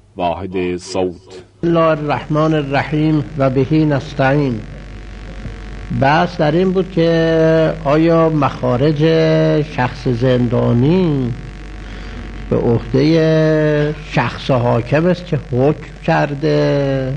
واحد صوت. بسم الله الرحمن الرحیم و بهی نستعین. بحث در این بود که آیا مخارج شخص زندانی به عهده شخص حاکم است که حکم کرده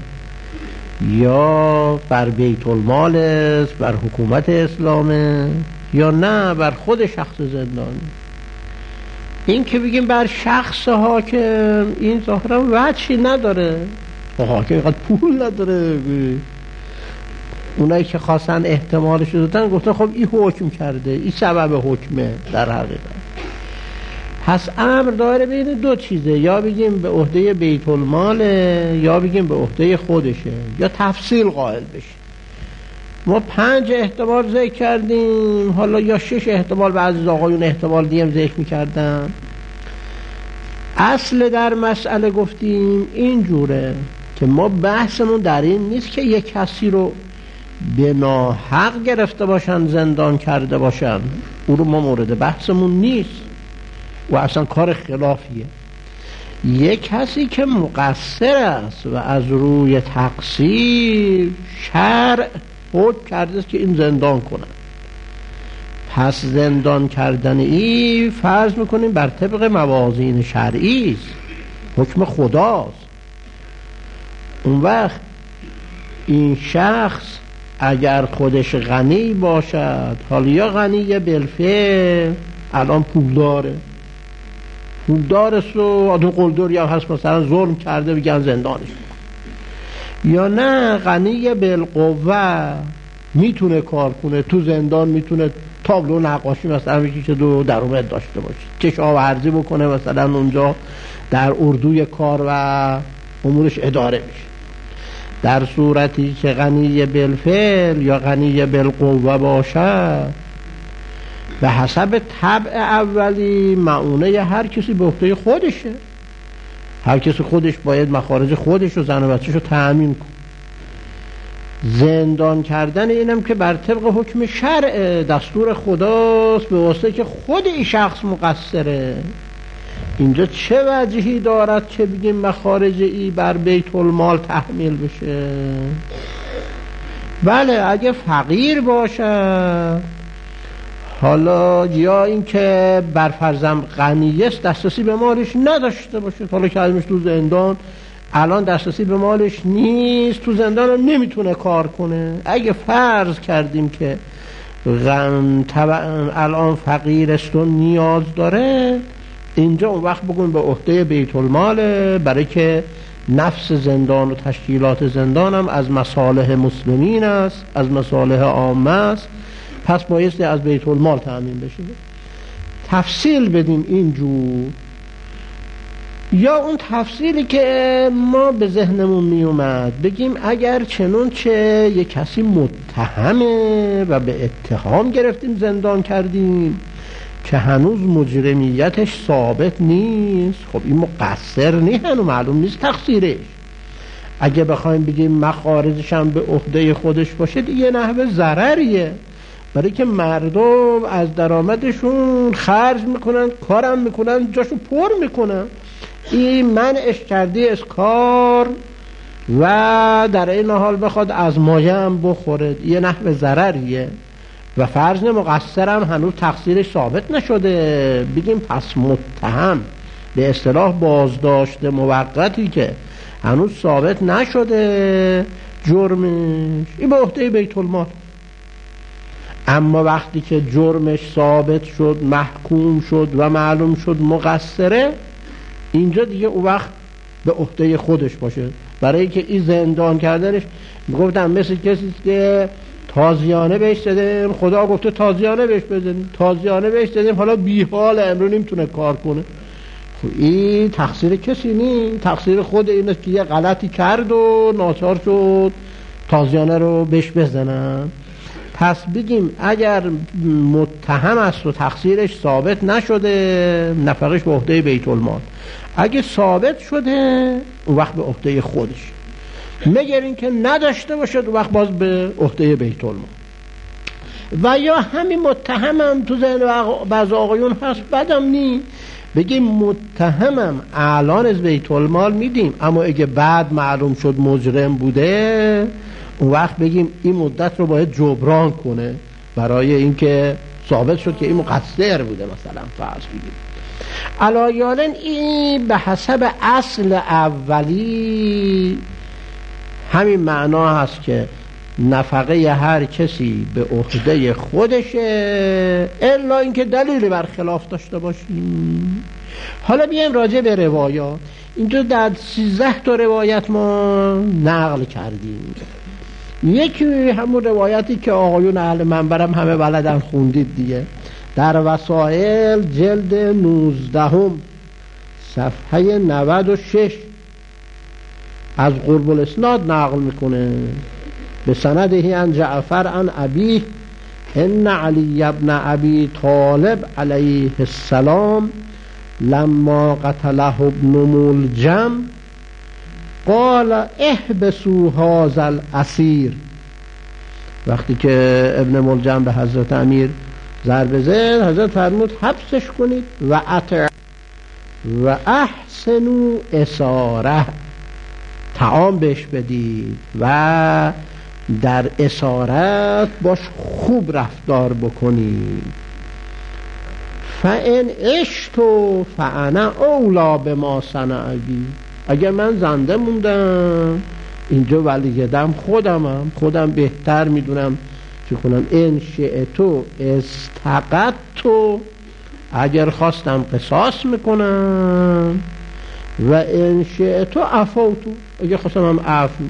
یا بر بیت المال است، بر حکومت اسلامه، یا نه بر خود شخص زندانی؟ این که بگیم بر شخص حاکم، این ظاهرا وجهی نداره. حاکم اینقدر پول نداره. اونایی که خواستن احتمالش دادن گفتن خب این حکم کرده، این سبب حکمه. در حقیقت پس امر داره بین دو چیزه، یا بگیم به عهده بیت الماله یا بگیم به عهده خودشه، یا تفصیل قائل بشه. ما 5 احتمال ذکر کردیم، حالا یا 6 احتمال، بعضی آقایون احتمال دیم ذکر میکردن. اصل در مسئله گفتیم این جوره که ما بحثمون در این نیست که یک کسی رو به ناحق گرفته باشن، زندان کرده باشن، او رو ما مورد بحثمون نیست و اصلا کار خلافیه. یک کسی که مقصر است و از روی تقصیر شرع حکم کرده است که این زندان کنن، پس زندان کردن این فرض میکنیم بر طبق موازین شرعی است، حکم خداست. اون وقت این شخص اگر خودش غنی باشد، حالا یا غنی بالفعل، الان پولدار است و آدم قلدری هم هست مثلا ظلم کرده بگن زندانش کن، یا نه غنی بالقوه، میتونه کار کنه تو زندان، میتونه تابلو نقاشی مثلا بکشه دو درآمد داشته باشه، کشاورزی بکنه مثلا اونجا در اردوی کار و امورش اداره میشه. در صورتی که غنی بالفعل یا غنی بالقوه باشه، به حسب طبع اولی معونه هر کسی به عهده خودشه. هر کسی خودش باید مخارج خودش و زن و بچه‌شو تأمین کنه. زندان کردن اینم که بر طبق حکم شرع، دستور خداست، به واسطه که خود این شخص مقصره. اینجا چه وجهی دارد که بگیم مخارج ای بر بیت المال تحمیل بشه؟ بله، اگه فقیر باشه، حالا یا این که بر فرضم غنی است، دسترسی به مالش نداشته باشه، حالا که ازمش تو زندان، الان دسترسی به مالش نیست، تو زندان هم نمیتونه کار کنه. اگه فرض کردیم که الان فقیر است و نیاز داره، اینجا اون وقت بگون به عهده بیت الماله، برای که نفس زندان و تشکیلات زندان هم از مصالح مسلمین است، از مصالح عامه است، پس بایستی از بیت المال تأمین بشه. تفصیل بدیم اینجور، یا اون تفصیلی که ما به ذهنمون می اومد بگیم اگر چنون چه یک کسی متهمه و به اتهام گرفتیم زندان کردیم که هنوز مجرمیتش ثابت نیست، خب این مقصر نیست، هنوز معلوم نیست تقصیرش. اگه بخوایم بگیم مخارجش هم به عهده خودش باشه، دیگه نحوه ضرریه، برای که مردم از درآمدشون خرج میکنن، کارم میکنن، جاشو پر میکنن. این منعش کرده از کار و در این حال بخواد از مایه هم بخوره، یه نحو ضرریه و فرض مقصرم هنوز تقصیرش ثابت نشده. بگیم پس متهم به اصطلاح بازداشت موقتی که هنوز ثابت نشده جرمش، این به عهده بیت المال. اما وقتی که جرمش ثابت شد، محکوم شد و معلوم شد مقصره، اینجا دیگه اون وقت به عهده خودش باشه، برای که این زندان کردنش گفتم مثل کسی که تازیانه بهش دادیم، خدا گفته تازیانه بهش بزنیم، تازیانه بهش دادیم، حالا بیحال امرو نمیتونه کار کنه. خب این تقصیر کسی نیست، تقصیر خود اینه که یه غلطی کرد و ناچار شد تازیانه رو بهش بزنن. پس بگیم اگر متهم است و تقصیرش ثابت نشده، نفقش به عهده بیت المال. اگه ثابت شده، اون وقت به عهده خودش. مگر این که نداشته باشه، اون وقت باز به عهده بیت المال. و یا همین متهم هم تو ذهن بعض آقایون هست، بدم نی، بگیم متهمم الان از بیت المال میدیم، اما اگه بعد معلوم شد مجرم بوده اون وقت بگیم این مدت رو باید جبران کنه برای اینکه ثابت شد که این مقصر بوده. مثلا فرض بگیم علایالن این به حسب اصل اولی همین معنا هست که نفقه هر کسی به عهده خودشه الا اینکه دلیلی برخلاف داشته باشیم. حالا بیایم راجع به روایات. اینجا در 13 تا روایت ما نقل کردیم. یکی همون روایتی که آقایون اهل منبرم همه بلدن خوندید دیگه، در وسائل جلد 19 صفحه 96 از قرب الاسناد نقل میکنه به سنده عن جعفر عن ابیه ان علی ابن ابی طالب علیه السلام لما قتله ابن ملجم قال احبسوا هذا الاسیر. وقتی که ابن ملجم به حضرت امیر ضربه زد، حضرت فرمود حبسش کنید و احسنوا اساره، طعام بهش بدید و در اسارت باش خوب رفتار بکنید. فان عشتو فانا اولا بما صنع بی، اگر من زنده موندم اینجا ولیدم خودم بهتر میدونم چه کنم. ان شئتو استقدتو، اگر خواستم قصاص میکنم، و ان شئتو عفوتو، اگر خواستم هم عفو.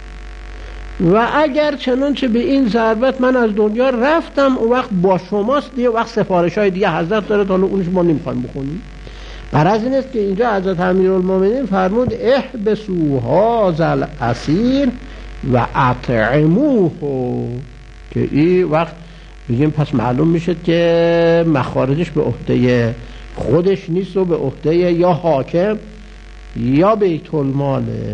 و اگر چنانچه به این ضربت من از دنیا رفتم اون وقت با شماست دیگه، وقت سفارش های دیگه حضرت داره، حالا اونش ما نمیخوایم بخونیم. برای این است که اینجا حضرت امیرالمومنین فرمود احبسوا هذا الاسیر و اطعموه، که این وقت بگیم پس معلوم میشه که مخارجش به عهده خودش نیست و به عهده یا حاکم یا بیت الماله.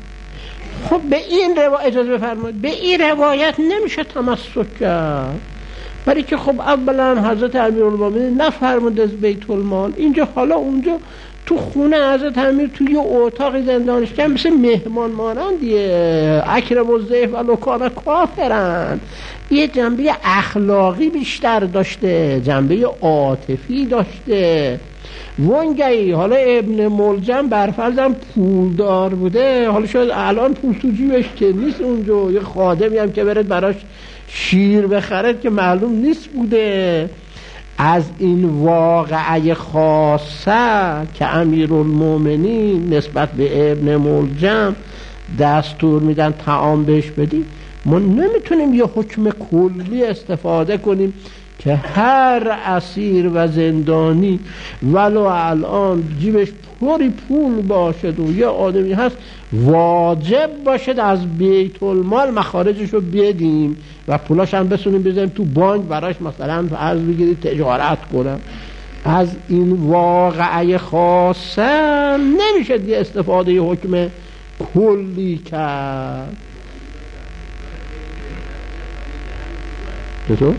خب به این روایت اجازه بفرمایید، به این روایت نمیشه تمسک کرد، برای که خب اولا حضرت امیرالمومنین نفرمود از بیت المال. اینجا حالا اونجا تو خونه حضرت امیر توی اتاق زندانش کردن، مثل مهمان مانندیه، اکرم الضیف ولو کان کافرن. یه جنبه اخلاقی بیشتر داشته، جنبه عاطفی داشته. وانگهی حالا ابن ملجم برفرضم پولدار بوده، حالا شاید الان پول تو جیبش که نیست، اونجا یه خادمی هم که برد براش شیر بخرد که معلوم نیست بوده. از این واقعه خاصه که امیرالمومنین نسبت به ابن ملجم دستور میدن طعام بهش بدی، ما نمیتونیم یه حکم کلی استفاده کنیم که هر اسیر و زندانی ولو الان جیبش پری پول باشد و یه آدمی هست واجب باشد از بیت المال مخارجش رو بدیم و پولاش هم بسونیم بزنیم تو بانک براش مثلا فرض بگیرید تجارت کنم. از این واقعه خاصه نمیشه دیگه استفاده یه حکم کلی کرد. چطور؟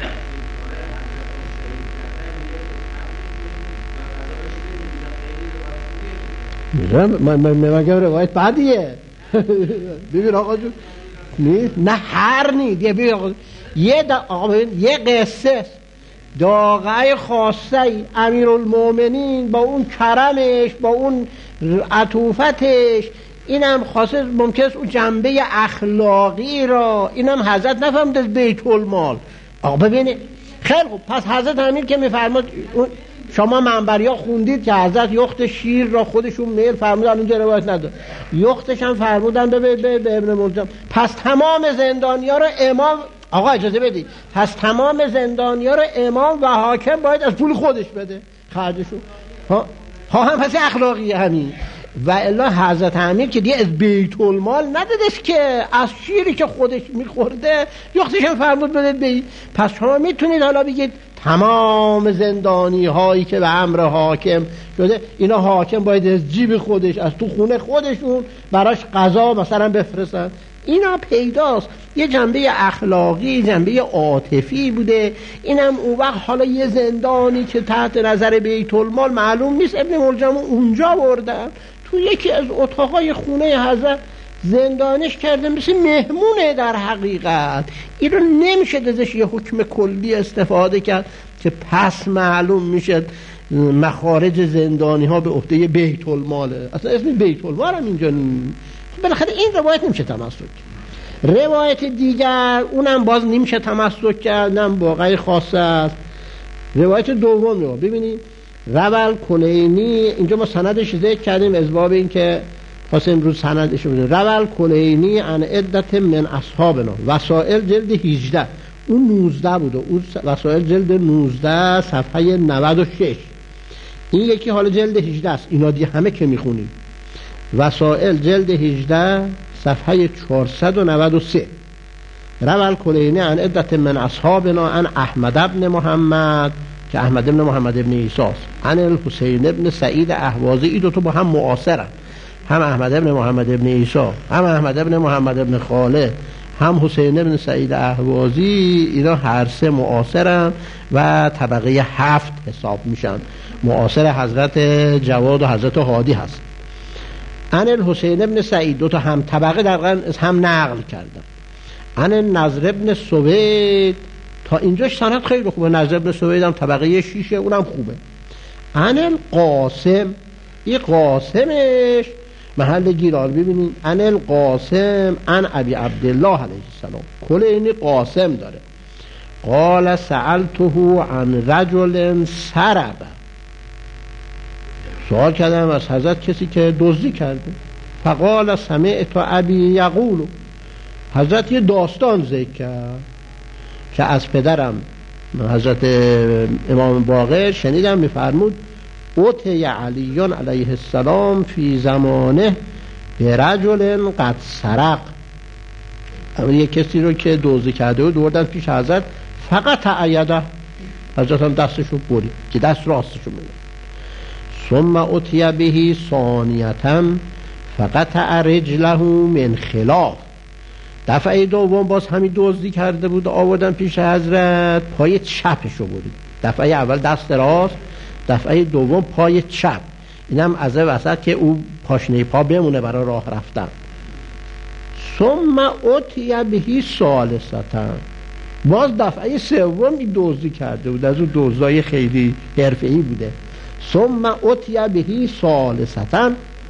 من میگم روایت بعدیه. ببین آقا جون نیست، نه هر نیست. ببین آقا یه قصه داغه خاصه امیرالمومنین با اون کرمش، با اون عطوفتش، اینم خاصه ممکنه اون جنبه اخلاقی را اینم حضرت نفهمد از بیت المال. آقا ببینید خیلی خوب، پس حضرت امیر که میفرماد، شما منبری ها خوندید که حضرت یخت شیر را خودشون میل فرمودن، اونجا روایت نداره، یختش هم فرمودن به ابن ملجم. پس تمام زندانیا را امام، آقا اجازه بدید، پس تمام زندانیا را امام و حاکم باید از پول خودش بده خرجشون. ها هم پس اخلاقی همین. و الا حضرت امیر که دیگه از بیت المال ندادش که از شیری که خودش میخورده یختش هم فرمود بده. پس شما میتونید حالا بگید تمام زندانی هایی که به امر حاکم شده، اینا حاکم باید از جیب خودش، از تو خونه خودشون براش غذا مثلا بفرستن. اینا پیداست یه جنبه اخلاقی، جنبه عاطفی بوده. اینم اون وقت حالا یه زندانی که تحت نظر بیت المال معلوم نیست، ابن ملجم اونجا بردن تو یکی از اتاقای خونه حضرت زندانش کرده، مثل مهمونه در حقیقت. این رو نمیشه ازش یه حکم کلی استفاده کرد که پس معلوم میشه مخارج زندانی ها به عهده بیت الماله. اصلا اسم بیت المال هم اینجا بالاخره این روایت نمیشه تمسک. روایت دیگر اونم باز نمیشه تمسک کرد، نم واقعی خاصه است. روایت دوم رو ببینید، روال کلینی، اینجا ما سندش ذکر کردیم از باب این که خاصه امروز سندش رو بودیم. روال کلینی عن عدت من اصحابنا، وسائل جلد 18، اون 19 بوده، اون وسائل جلد 19 صفحه 96. این یکی حالا جلد 18 است، اینا دیگه همه که میخونیم. وسائل جلد 18 صفحه 493. روال کلینی عن عدت من اصحابنا عن احمد ابن محمد، که احمد ابن محمد ابن عیسی است، عن الحسین ابن سعید اهوازی. این دو تا با هم معاصرن، هم احمد ابن محمد ابن عیسی، هم احمد ابن محمد ابن خالد، هم حسین ابن سعید اهوازی. اینا هر سه معاصرن و طبقه 7 حساب میشن، معاصر حضرت جواد و حضرت هادی هست. عن الحسین ابن سعید، دو تا هم طبقه در قرن هم نقل کردن. عن نضر ابن سوید، تا اینجاش سند خیلی خوبه. نضر ابن سوید هم طبقه 6، اونم خوبه. عن القاسم، این قاسمش محل گیرار ببینید. عن القاسم عن ابی عبدالله علیه السلام، کل این قاسم داره. قال سألته عن رجل سرب، سوال کردم از حضرت کسی که دزدی کرده. فقال سمعت ابی یقول، حضرت یه داستان ذکر کرد که از پدرم حضرت امام باقر شنیدم میفرمود اوتی علیون علیه السلام فی زمانه به رجل قد سرق، یه کسی رو که دزدی کرده و دوردن پیش حضرت. فقط عیده، حضرت هم دستشو برید که دست راستشو میگه. ثم اوتی بهی ثانیةً فقطع رجله من خلاف، دفعه دوم باز همین دزدی کرده بود، آوردن پیش حضرت، پای چپشو برید. دفعه اول دست راست، دفعه دوم پای چپ. اینم از وسط که او پاشنه پا بمونه برای راه رفتن. ثم اوتی بهی ثالثةً، باز دفعه سوم این دزدی کرده بود، از اون دزدای خیلی حرفه‌ای بوده. ثم اوتی بهی ثالثةً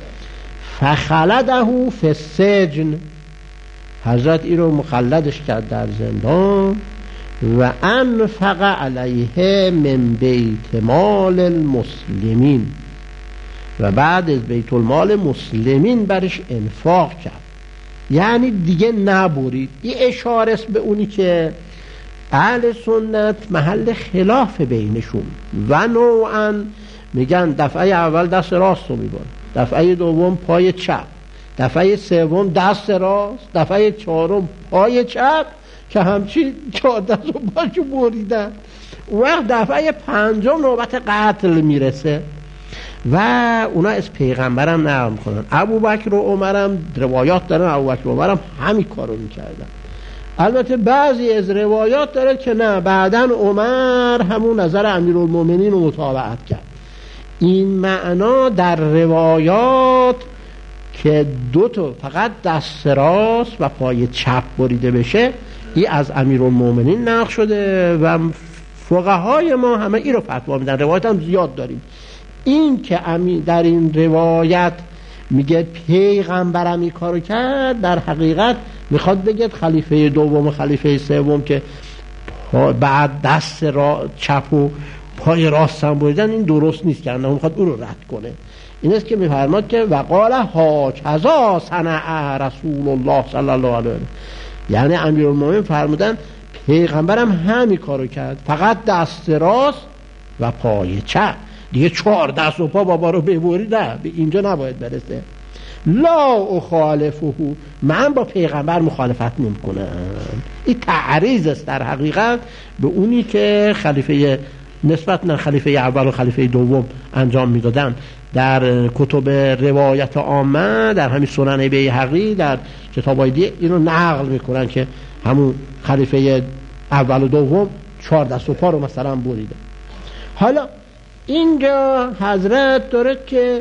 فخلده فی السجن، حضرت این رو مخلدش کرد در زندان. و انفق علیه من بیت مال المسلمین، و بعد از بیت المال مسلمین برش انفاق کرد، یعنی دیگه نبرید. این اشاره است به اونی که اهل سنت محل خلاف بینشون و نوعا میگن دفعه اول دست راست رو میبرن، دفعه دوم پای چپ، دفعه سوم دست راست، دفعه چهارم پای چپ که همچی 14 رو باشو بریدن. وقت دفعه پنجم نوبت قتل میرسه و اونا از پیغمبرم نقل میکنن. ابوبکر و عمرم روایات دارن ابوبکر و عمرم همین کارو میکردن. البته بعضی از روایات داره که نه، بعدن عمر همون نظر امیرالمومنین رو متابعت کرد. این معنا در روایات که دو تا فقط دست راست و پای چپ بریده بشه، این از امیرالمومنین نقل شده و فقهای ما همه این رو فتوا میدن. روایت هم زیاد داریم. این که در این روایت میگه پیغمبرم این کارو کرد، در حقیقت میخواد بگه خلیفه دوم و خلیفه سوم که بعد دست چپ و پای راست هم بریدن، این درست نیست، که اون میخواد اون رو رد کنه. این است که میفرماد که وقال هاکذا صنع رسول الله صلی الله علیه و یعنی امیرالمومنین فرمودن پیغمبرم همین کارو کرد، فقط دست راست و پای چپ، دیگه 4 دست و پا بابا رو ببری، نه، به اینجا نباید برسه. لا اخالفه، من با پیغمبر مخالفت نمی کنم. این تعریض است در حقیقت به اونی که خلیفه نسبت نه خلیفه اول و خلیفه دوم انجام میدادن. در کتب روایت عامه، در همین سنن بیهقی، در کتابای دیگه اینو نقل میکنن که همون خلیفه اول و دوم 4 دست و پا رو مثلا بریده. حالا اینجا حضرت داره که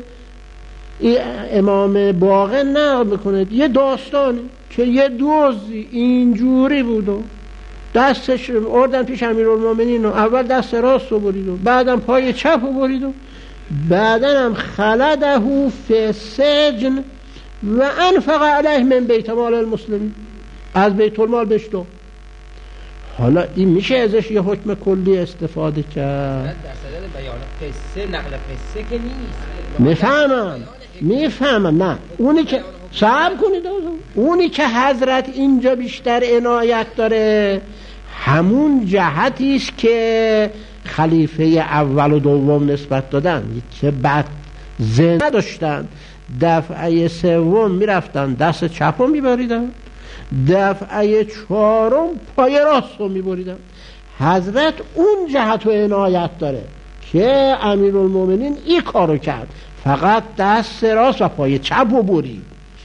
امام باقر نقل میکنه یه داستانی که یه دزدی اینجوری بود و دستش اردن پیش امیرالمومنین و اول دست راست رو برید و بعدم پای چپ رو برید و بعدن هم خلده فی سجن و انفق علیه من بیت مال المسلمین، از بیت المال بشتو. حالا این میشه ازش یه حکم کلی استفاده کرد؟ در صدد بیان قصه، نقل قصه که نیست. میفهمم نه اونی که صبر کنید اونی که حضرت اینجا بیشتر عنایت داره همون جهتی است که خلیفه اول و دوم نسبت دادن که بعد زن نداشتن، دفعه سوم میرفتن دست چپ رو میبریدن، دفعه چهارم پای راست رو میبریدن. حضرت اون جهت رو عنایت داره که امیرالمومنین این کارو کرد، فقط دست راست و پای چپ رو برید،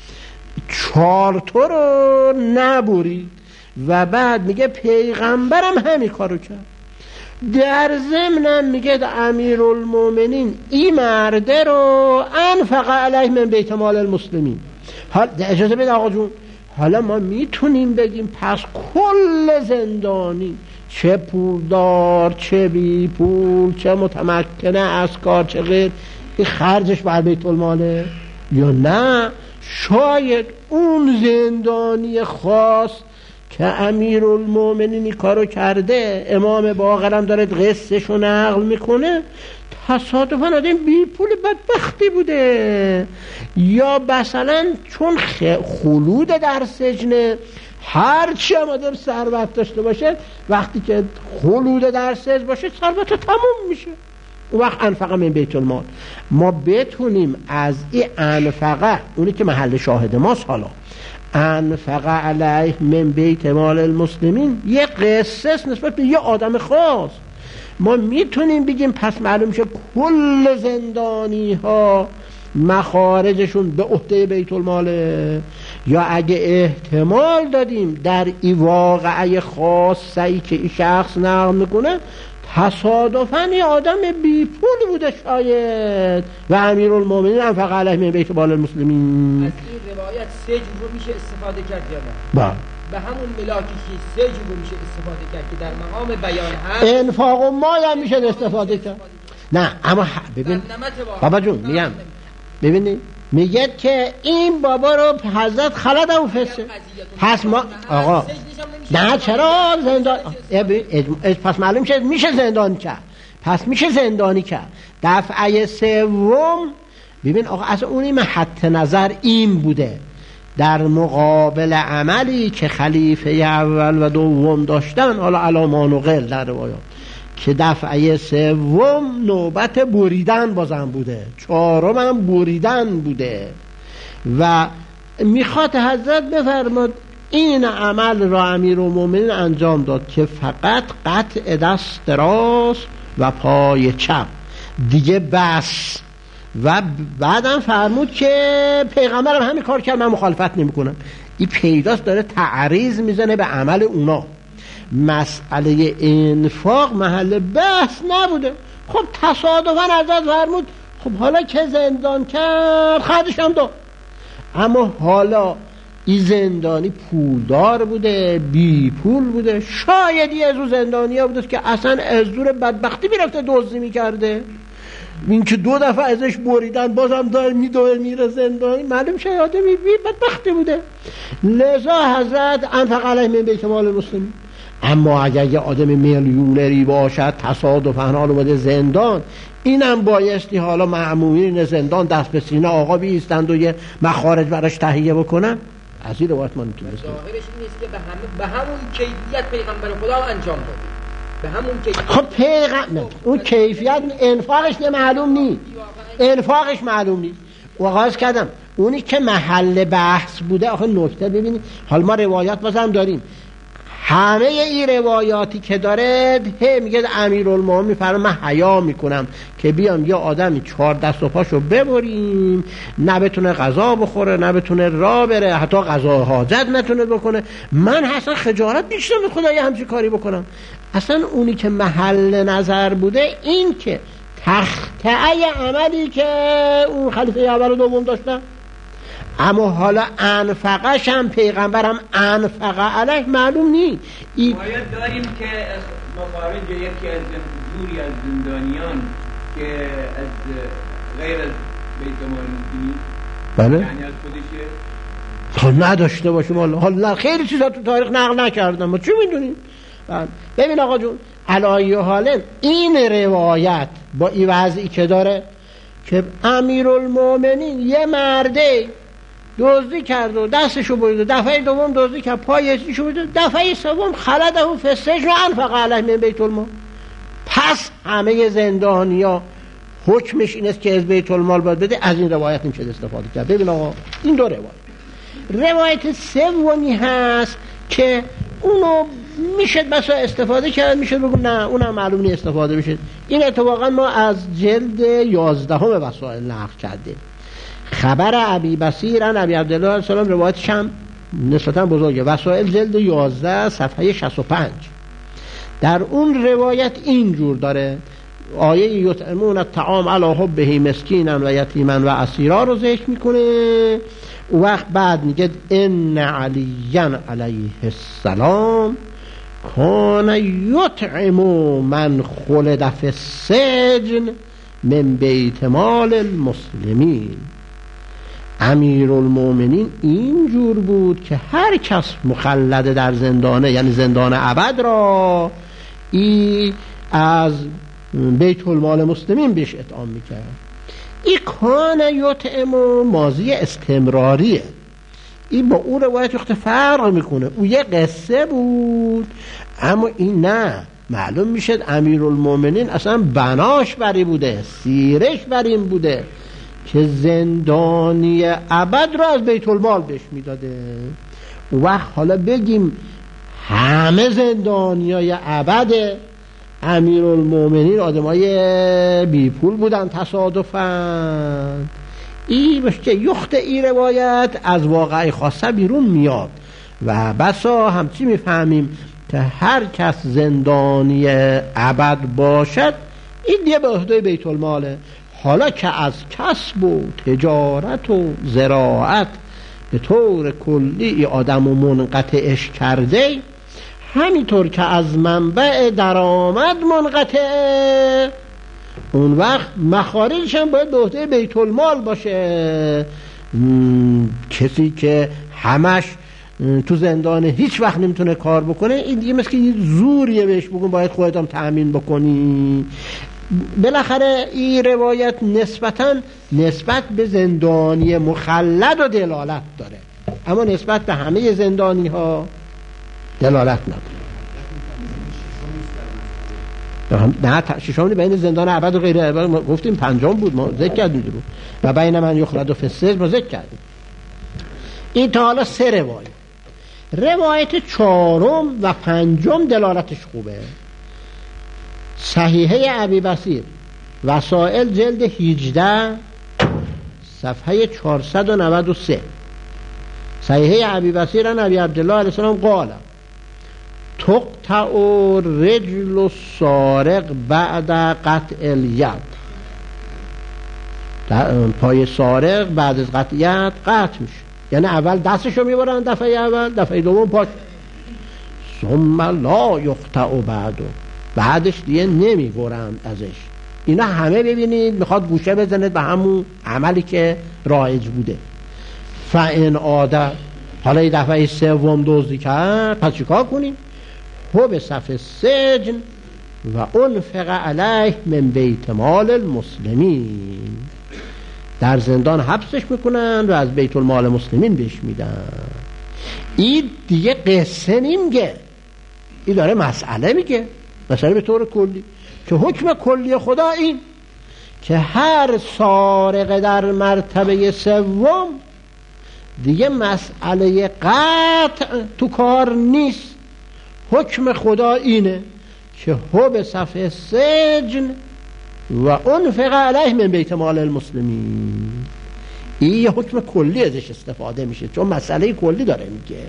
4 تا رو نبرید. و بعد میگه پیغمبرم همین کارو کرد. در ضمن میگه امیرالمومنین این مرده رو انفق علیه من بیت مال المسلمین. حالا اجازه بده آقا جون، حالا ما میتونیم بگیم پس کل زندانی، چه پولدار چه بی پول، چه متمکنه از کار چه غیر، این خرجش بر بیت الماله؟ یا نه شاید اون زندانی خاص که امیرالمومنین کارو کرده، امام باقرم داره قصهشو نقل میکنه، تصادفاً آدم بی پول بدبختی بوده، یا مثلا چون خلود در سجن، هرچی هم آدم ثروت داشته باشه وقتی که خلود در سجن باشه ثروت تموم میشه، اون وقت انفقه من بیت المال. ما بتونیم از این انفقه، اونی که محل شاهد ماست، حالا انفق علیه من بیت مال المسلمین یه قصه نسبت به یه آدم خاص، ما میتونیم بگیم پس معلوم میشه کل زندانی ها مخارجشون به عهده بیت الماله. یا اگه احتمال دادیم در این واقعه خاصی که این شخص نقل میکنه تصادفاً یه آدم بی پول بوده شاید و امیرالمومنین انفق علیه من بیت مال المسلمین. از این روایت 3 جور رو میشه استفاده کرد یا نه؟ به همون ملاکی که 3 جور رو میشه استفاده کرد که در مقام بیان هست، انفاق و مال هم میشه استفاده کرد. نه اما ببین بابا جون میگم، ببینید میگه که این بابا رو حضرت خلد و فسه، پس ما آقا نه چرا زندان پس معلوم شد میشه زندان کرد، پس میشه زندانی کرد. دفعه سوم ببین آقا اصلا اونی محط نظر این بوده در مقابل عملی که خلیفه اول و دوم داشتن، حالا علامان و غل در روایات، که دفعه سوم نوبت بریدن بازم بوده، 4م هم بریدن بوده و میخواد حضرت بفرماد این عمل را امیرالمومنین انجام داد که فقط قطع دست راست و پای چپ دیگه بس. و بعدم فرمود که پیغمبرم همین کار کرد، من مخالفت نمی کنم. این پیداست داره تعریض میزنه به عمل اونا. مسئله انفاق محل بحث نبوده. خب تصادفاً حضرت فرمود خب حالا که زندان کرد خودش هم داد، اما حالا این زندانی پولدار بوده بی پول بوده، شاید یه از اون زندانی ها بوده که اصلا از دور بدبختی میرفته دزدی میکرده، این که 2 دفعه ازش بریدن بازم داره میره زندانی، معلوم شه آدمی بی بدبختی بوده، لذا حضرت انفق علیه من بیت مال المسلمین. اما اگر یه آدم میلیونری باشد تصادفاً حالا بوده زندان، اینم بایستی حالا مأمورین زندان دست به سینه آقا بیستند و یه مخارج براش تهیه بکنن. از این روایت ما نمیتونیم ظاهرش این نیست که به همون کیفیت پیغمبر خدا انجام داد، به همون کیفیت. خب پیغمبر اون کیفیت انفاقش معلوم نیست، انفاقش معلوم نیست. وقاز کردم اونی که محل بحث بوده. آخه نکته ببینید، حال ما روایات بازم داریم، همه این روایاتی که داره میگه امیرالمومنین میفرماید من حیا میکنم که بیام یه آدمی 4 دست و پاشو ببریم، نه بتونه غذا بخوره، نه بتونه راه بره، حتی غذا حاجت نتونه بکنه، من اصلا خجالت بیشتر به خدا یه همچین کاری بکنم. اصلا اونی که محل نظر بوده این که تخطئه عملی که اون خلیفه اول و دوم داشتن. اما حالا انفقش هم پیغمبرم انفقه علیه معلوم نیست. باید داریم که مخارج یکی از جوری از زندانیان که از غیر از بیت مال مسلمین، بله، یعنی از خودشه نداشته باشیم. حالا خیلی چیزا تو تاریخ نقل نکردن، ما چی میدونیم؟ ببین آقا جون، علایه حالا این روایت با این وضعی که داره که امیرالمومنین یه مرده دزدی کرد و دستشو برید، دفعه دوم دزدی کرد پایشو برید، دفعه سوم خلده و فسج رو انفق علیه من بیت المال. پس همه زندانیا حکمش این است که از بیت المال باید بده. از این روایت نمیشه استفاده کرد. ببین آقا، این دو روایت سومی هست که اونو میشه مثلا استفاده کرد، میشه بگو نه اونم معلوم نیست استفاده میشه. این اتفاقا ما از جلد 11 وسائل نقل کردیم. خبر ابی بصیر عن ابی عبدالله علیه السلام، روایتش هم نسبتا بزرگه، وسائل جلد 11 صفحه 65. در اون روایت اینجور داره، آیه یطعمون الطعام علی حبه مسکینا و یتیما و اسیرا رو ذکر میکنه. وقت بعد میگه ان علیًا علیه السلام کان یطعم من خلد فی السجن من بیت مال المسلمین. امیرالمومنین اینجور بود که هر کس مخلد در زندانه، یعنی زندان ابد را، ای از بیت المال مسلمین بهش اطعام میکرد. این کان یطعم ماضی استمراریه. این با اون روایت وقت فرق میکنه. او یه قصه بود، اما این نه، معلوم میشه امیرالمومنین اصلا بناش بری بوده، سیرش بر این بوده که زندانی ابد رو از بیت المال بهش میداده. وقت حالا بگیم همه زندانیای ابد امیرالمومنین آدمای بی پول بودن تصادفاً، این باشه یخت این روایت از واقع خاصه بیرون میاد و بسا همچی میفهمیم که هر کس زندانی ابد باشد این دیگه به عهده بیت الماله. حالا که از کسب و تجارت و زراعت به طور کلی آدم و منقطعش کرده، همینطور که از منبع درآمد منقطعه، اون وقت مخارجش هم باید به عهده بیت المال باشه. کسی که همش تو زندان هیچ وقت نمیتونه کار بکنه، این دیگه مثل که یه زوریه بهش بگون باید خودت هم تأمین بکنی. بالاخره این روایت نسبت به زندانی مخلد و دلالت داره، اما نسبت به همه زندانی ها دلالت نداره. نه، ششمی بین زندان ابد و غیر ابد ما گفتیم، پنجم بود ما ذکر کردیم درو و بین من یخلد و فسج ما ذکر کردیم. این تا حالا 3 روایت 4 و 5 دلالتش خوبه. صحیحه ابی بصیر وسائل جلد 18 صفحه 493. صحیحه ابی بصیر عن ابی عبدالله علیه السلام قال تقطع رجل السارق بعد قطع الید. پای سارق بعد از قطعیت قطع میشه، یعنی اول دستشو میبرن دفعه اول، دفعه دوم پاش، ثم لا یقطع بعدش دیگه نمیبرن ازش. اینا همه ببینید میخواد گوشه بزنه به همون عملی که رایج بوده. فان عاد، حالا این دفعه سوم دزدی کرد، پس چیکار کنیم؟ هو به صف سجن و انفق علیه من بیت مال المسلمین. در زندان حبسش میکنن و از بیت المال مسلمین بهش میدن. این دیگه قصه نمیگه، این داره مسئله میگه، مسئله به طور کلی که حکم کلی خدا این که هر سارق در مرتبه سوم دیگه مسئله قطع تو کار نیست. حکم خدا اینه که حبس فی السجن و انفق علیه من بیت مال المسلمین. این یه حکم کلی ازش استفاده میشه چون مسئله کلی داره میگه.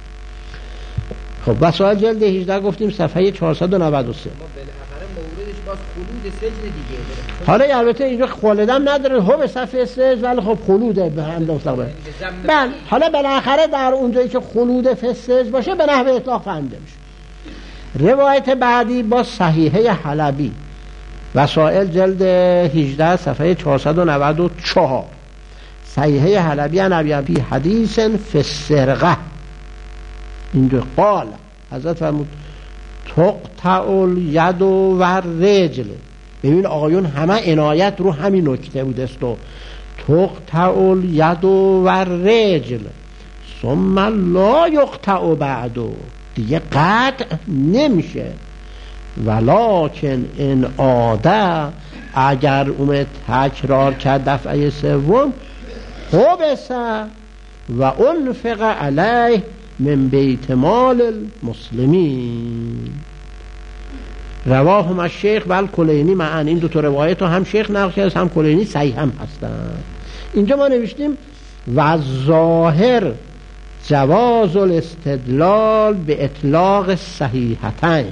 خب وسائل جلد 18 گفتیم صفحه 493. موردش باز خلود سجن دیگه. حالا البته اینجا خلودم نداره، حب صفحه سجن، ولی خب خلوده به هم دفتر. بله حالا بالاخره در اونجایی که خلود فی السجن باشه به نحو اطلاق فهمیده میشه. روایت بعدی با صحیحه حلبی، وسائل جلد 18 صفحه 494. صحیحه حلبی عن ابی حدیث فی السرقه، اینجا قال حضرت فرمود تقطع الید و الرجل. ببین آقایون همه عنایت رو همین نکته بود است. تقطع الید و الرجل ثم لا یقطع بعد، دیگه قطع نمیشه. ولکن ان عاده، اگر اومد تکرار کرد دفعه سوم، حبس و انفق علیه من بیت مال المسلمین. رواه هم الشیخ و الکلینی معا. این دو تا روایت رو هم شیخ نقل کرده هم کلینی صحیح هم هستن. اینجا ما نوشتیم و ظاهر جواز الاستدلال به اطلاق صحیحتین،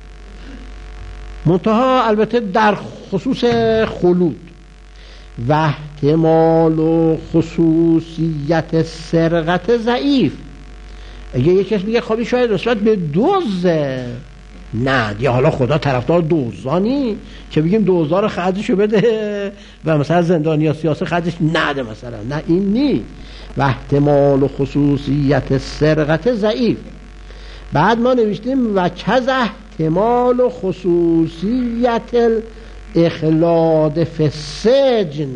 منتها البته در خصوص خلود و احتمال و خصوصیت سرقت ضعیف. اگه یک کس میگه خب شاید نسبت به دوزه، نه دیگه حالا خدا طرفدار دوزانی که بگیم دوزا رو خرجشو بده و مثلا زندانی یا سیاسی خرجش نده مثلا، نه این نی. و احتمال و خصوصیت سرقت ضعیف. بعد ما نوشتیم و کز احتمال و خصوصیت اخلاد فی السجن.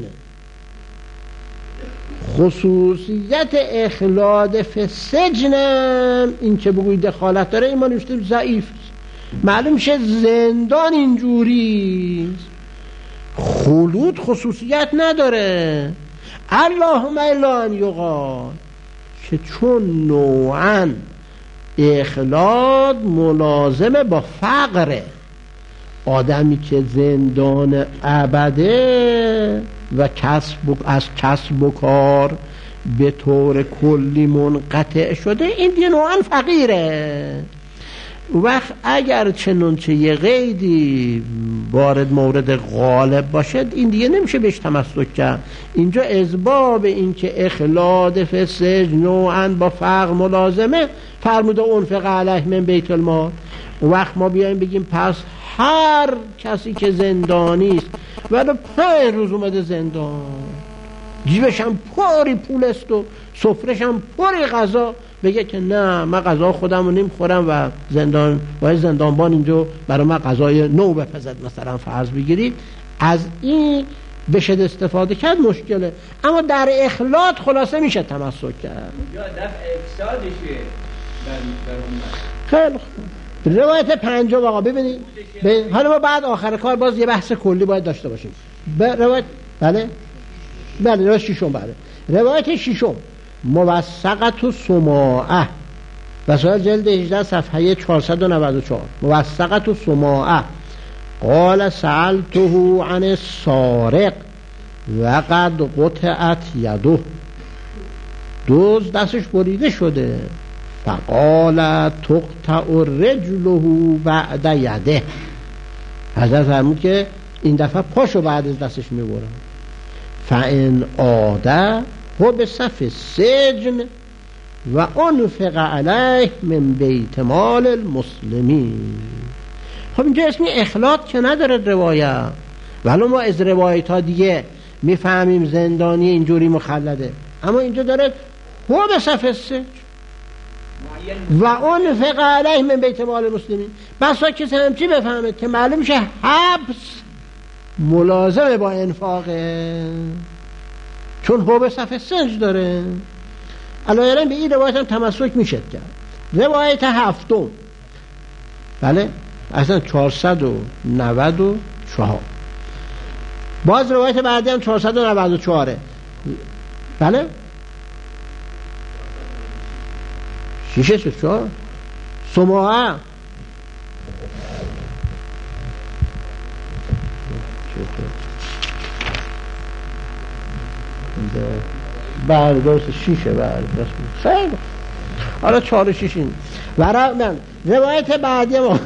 خصوصیت اخلاد فی السجن این که بگوی دخالت داره، این ما نوشتیم ضعیف. معلوم میشه زندان اینجوری خلود خصوصیت نداره. اللهم الا ان یقال که چون نوعا اخلاد ملازم با فقره، آدمی که زندان ابده و از کسب و کار به طور کلی منقطع شده، این دیگه نوعا فقیره. وقت اگر چنانچه یه قیدی وارد مورد غالب باشد، این دیگه نمیشه بهش تمسک کرد. اینجا اسباب این که اخلاد فی السجن نوعا با فقر ملازمه فرموده انفق علیه من بیت المال. وقت ما بیایم بگیم پس هر کسی که زندانی است ولی 5 روز اومده زندان، جیبش هم پاری پول است و سفرش هم پاری غذا، بگه که نه من غذا خودم رو نمیخورم و زندانبان اینجا برای من غذای نو بپزد مثلا فرض بگیرید، از این بشه استفاده کرد مشکله. اما در اخلاط خلاصه میشه تمسک کرد. یا دفع افسادشه خیلی خوب. روایت 5 آقا ببینید. حالا ما بعد آخر کار باز یه بحث کلی باید داشته باشیم. روایت بله روایت 6. بله روایت 6 موثقت و سماعه، وسائل جلد 18 صفحه 494. موثقت و سماعه قال سألته عن السارق وقد قطعت یده، دوز دستش بریده شده، فقال تقطع رجله بعد یده. حضرت فرمود که این دفعه پاشو بعد از دستش میبرم. فان عاده حبس فی السجن و انفق علیه من بیت مال المسلمین. خب اینجا اسمی اخلاط که نداره روایت، ولی ما از روایت ها دیگه میفهمیم زندانی اینجوری مخلده، اما اینجا داره حبس فی السجن و انفق علیه من بیت مال المسلمین. بسا کسی همچی بفهمه که معلوم شه حبس ملازمه با انفاقه، چون حبس فی السجن داره. علایرا به این روایت هم تمسک میشه کرد. روایت 7 بله اصلا 494. باز روایت بعدی هم 494 بله شیشه شو سماعه بله درست شیشه بله خیلی حالا 4 و 6 این روایت بعدی ما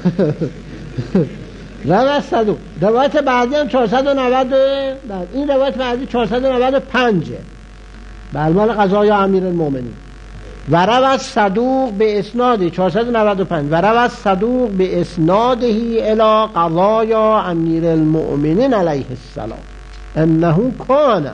روایت بعدی هم 490 این روایت بعدی 495 بله مال قضای امیر المؤمنین و روایت صدوق به اسناد 495 و روایت صدوق به اسناده الی قضای امیر المؤمنین علیه السلام انه کان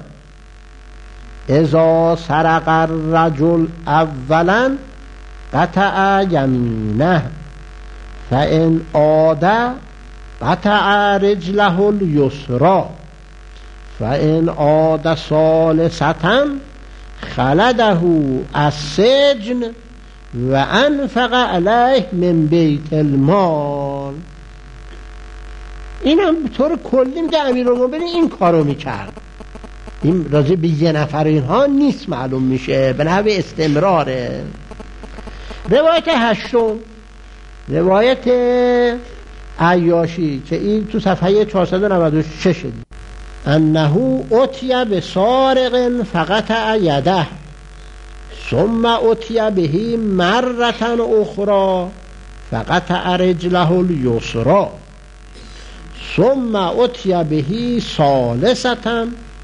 اذا سرق الرجل اولا قطع یمینه فان عاد قطع رجله الیسرى فان عاد ثالثة خلده السجن و انفق علیه من بیت المال. این هم به طور کلی میگه امیرالمومنین این کارو میکرد. این راجع به یه نفر اینها نیست معلوم میشه، به نحو استمراره. روایت 8 روایت عیاشی که این تو صفحه 496 انه اتی بسارق فقطع یده ثم اتی به مرة اخرى فقطع رجله الیسرى ثم اتي به ثالثة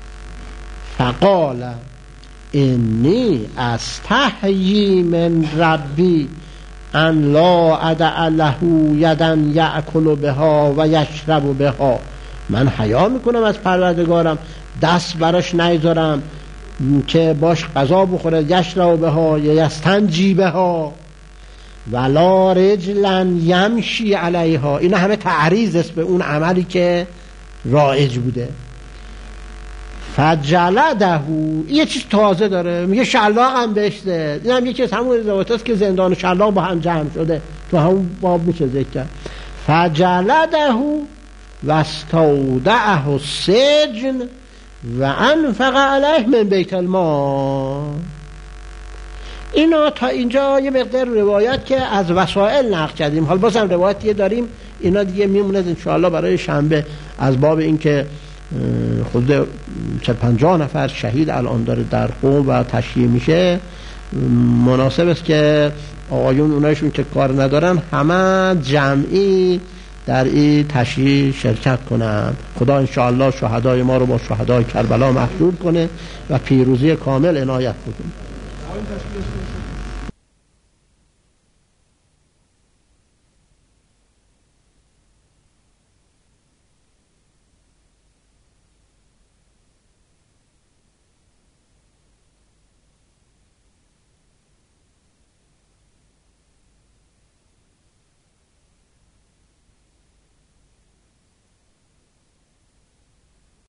فقال انی استحیی من ربی ان لا ادع له یدا یأکل بها و یشرب بها. من حیا میکنم از پروردگارم دست براش نگذارم که باش غذا بخوره، یشرب بها یا یستنجی بها ولا رجلا یمشی علیها. این همه تعریض است به اون عملی که رایج بوده. فجلده، یه چیز تازه داره میگه شلاق هم بهش زد. این هم یکی از همون روایت است که زندان و شلاق با هم جمع شده، تو همون باب میشه ذکر کرد. فجلده و استودعه السجن و انفق علیه من بیت المال. اینا تا اینجا یه مقدار روایت که از وسائل نقل کردیم. حالا بازم روایت یه داریم، اینا دیگه میمونه انشاءالله برای شنبه، از باب این که خود 50 نفر شهید الان داره در قم و تشییع میشه. مناسب است که آقایون اونایشون که کار ندارن همه جمعی در این تشییع شرکت کنن. خدا انشاءالله شهدای ما رو با شهدای کربلا محشور کنه و پیروزی کامل عنایت کنه.